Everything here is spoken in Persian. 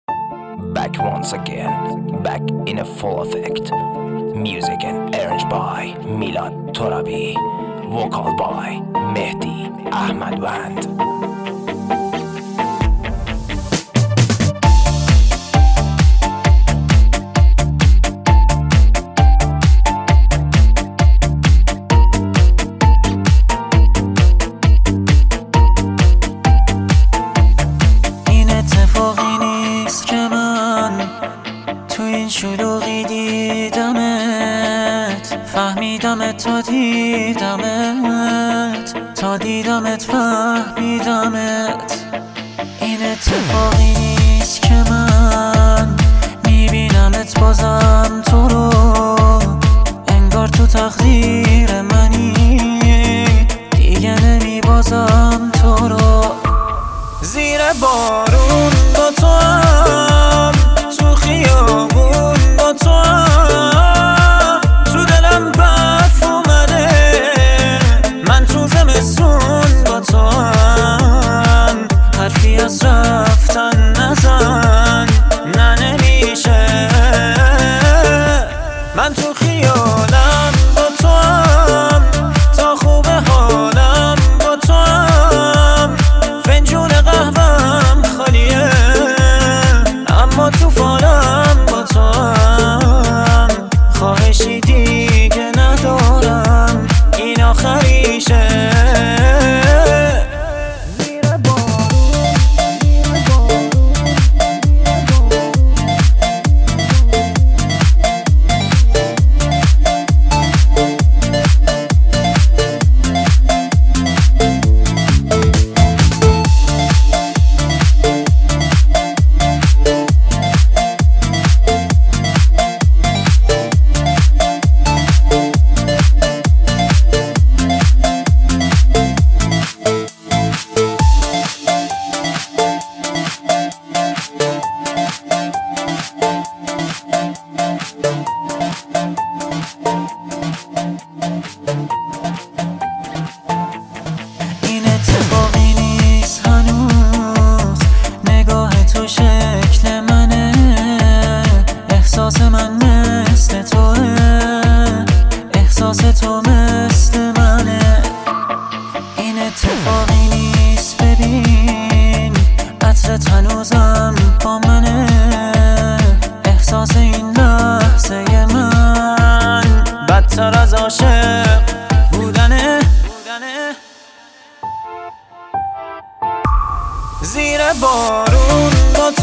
Back once again, back in a full effect. Music and arranged by Milad Torabi. Vocal by Mehdi Ahmadwand. تو این شلوغی دیدمت، فهمیدمت تا دیدمت فهمیدمت. این اتفاقی نیست که من میبینمت بازم تو رو، انگار تو تقدیر منی، دیگه نمیبازم تو رو. زیر بارون با تو هم، تو خیابون با تو هم، تو دلم برف اومده، من تو زمستون با تو هم. حرفی از رفتن نزن، نه نمیشه. من تو خیالم با تو هم، تا خوب حالم با تو هم. فنجون قهوهم خالیه، اما تو فالم با تو هم. خواهشی دیگه ندارم، این آخریشه. این اتفاقی نیست هنوز، نگاه تو شکل منه، احساس من مثل توه، احساس تو مثل منه. این اتفاقی نیست، ببین عطرت هنوزم با منه، احساس این لحظه من بدتر از عاشق بودنه. زیر بارون با